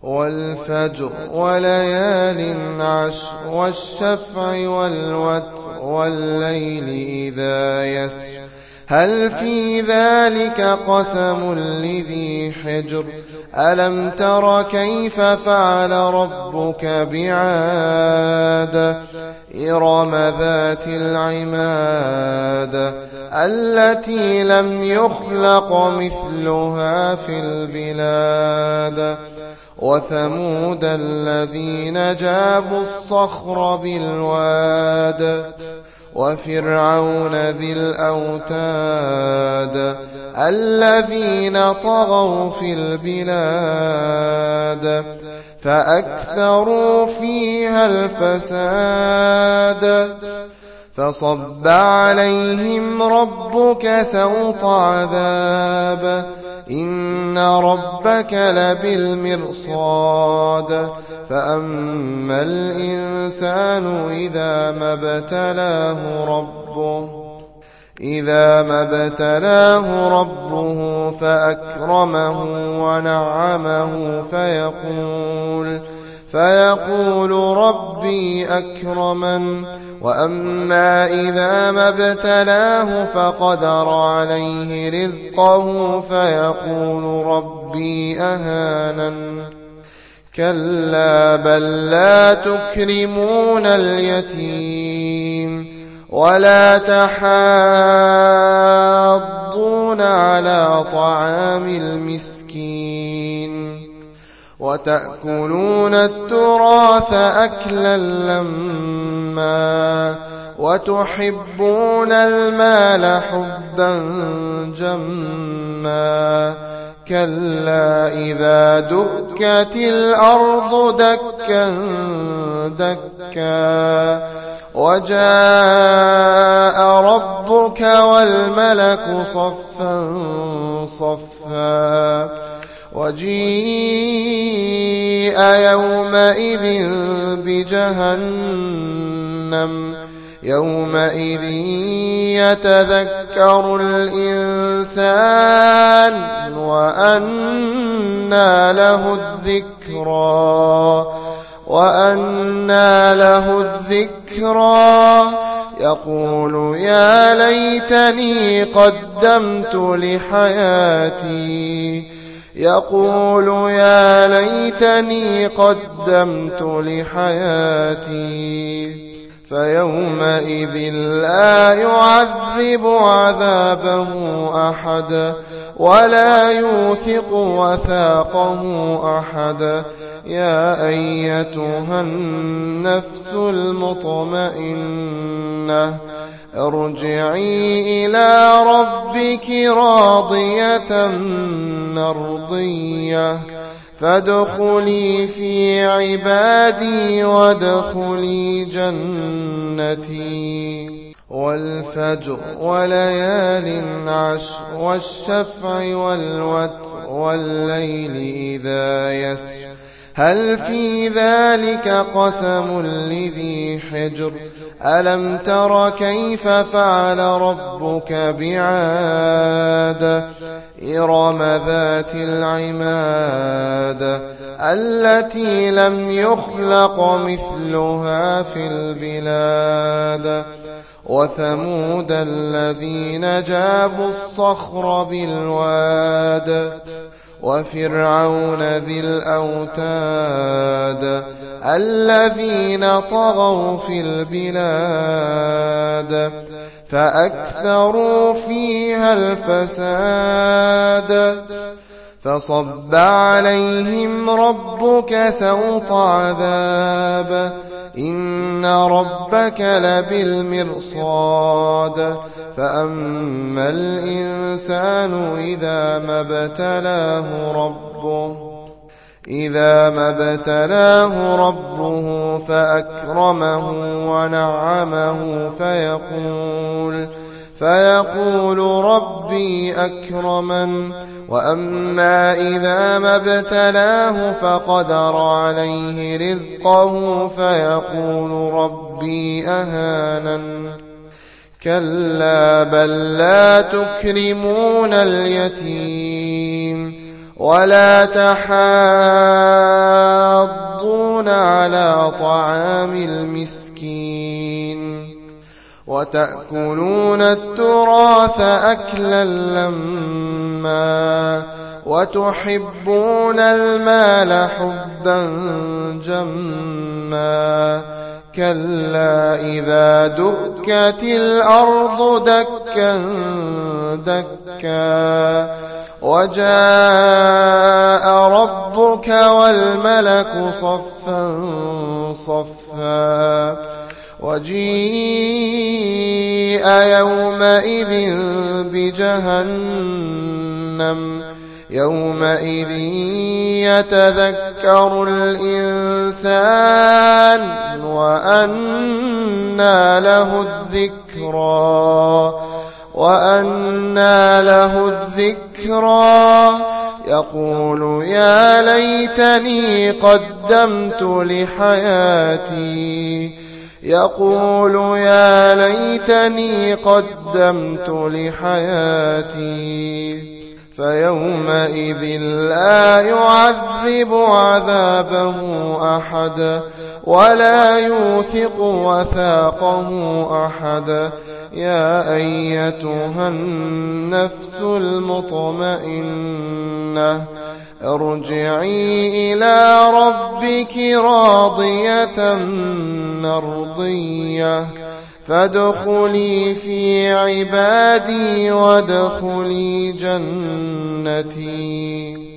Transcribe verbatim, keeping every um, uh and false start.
والفجر وليال عشر والشفع والوتر والليل إذا يسر هل في ذلك قسم لذي حجر ألم تر كيف فعل ربك بعاد إرم ذات العماد التي لم يخلق مثلها في البلاد وثمود الذين جابوا الصخر بالواد وفرعون ذي الأوتاد الذين طغوا في البلاد فأكثروا فيها الفساد فصب عليهم ربك سوط عذاب إن ربك لبالمرصاد فأما الإنسان إذا ما ابتلاه ربه إذا ما ابتلاه ربه فأكرمه ونعمه فيقول فيقول ربي أكرمن وأما إذا ما ابتلاه فقدر عليه رزقه فيقول ربي أهانن كلا بل لا تكرمون اليتيم ولا تحاضون على طعام المسكين وتأكلون التراث أكلا لما وتحبون المال حبا جما كلا إذا دكت الأرض دكا دكا وجاء ربك والملك صفا صفا وجيء يومئذ بجهنم يومئذ يتذكر الإنسان وأنى له الذكرى وأنى له الذكرى يقول يا ليتني قدمت لحياتي يقول يا ليتني قدمت لحياتي فيومئذ لا يعذب عذابه أحد ولا يوثق وثاقه أحد يا أيتها النفس المطمئنة ارجعي إلى ربك راضية مرضية فادخلي في عبادي وادخلي جنتي والفجر وليال عشر والشفع والوتر والليل إذا يسر هل في ذلك قسم لذي حجر ألم تر كيف فعل ربك بعاد إرم ذات العماد التي لم يخلق مثلها في البلاد وثمود الذين جابوا الصخر بالواد وفرعون ذي الأوتاد الذين طغوا في البلاد فأكثروا فيها الفساد فصب عليهم ربك سوط عذاب إن ربك لبالمرصاد فأما الإنسان إذا ما ابتلاه ربه إذا ما ابتلاه ربه فأكرمه ونعمه فيقول فيقول ربي أكرمن وأما إذا ما ابتلاه فقدر عليه رزقه فيقول ربي أهانن كلا بل لا تكرمون اليتيم ولا تحاضون طعام المسكين وتأكلون التراث أكلا لما وتحبون المال حبا جما كلا إذا دكت الأرض دكا دكا وجاء ربك والملك صفا صفا وجيء يومئذ بجهنم يومئذ يتذكر الإنسان وأنى له الذكرى وأنى له الذكرى يقول يا ليتني قدمت لحياتي يقول يا ليتني قدمت لحياتي فيومئذ لا يعذب عذابه أحد ولا يوثق وثاقه أحد يا أيتها النفس المطمئنة ارجعي إلى ربك راضية مرضية فادخلي في عبادي وادخلي جنتي.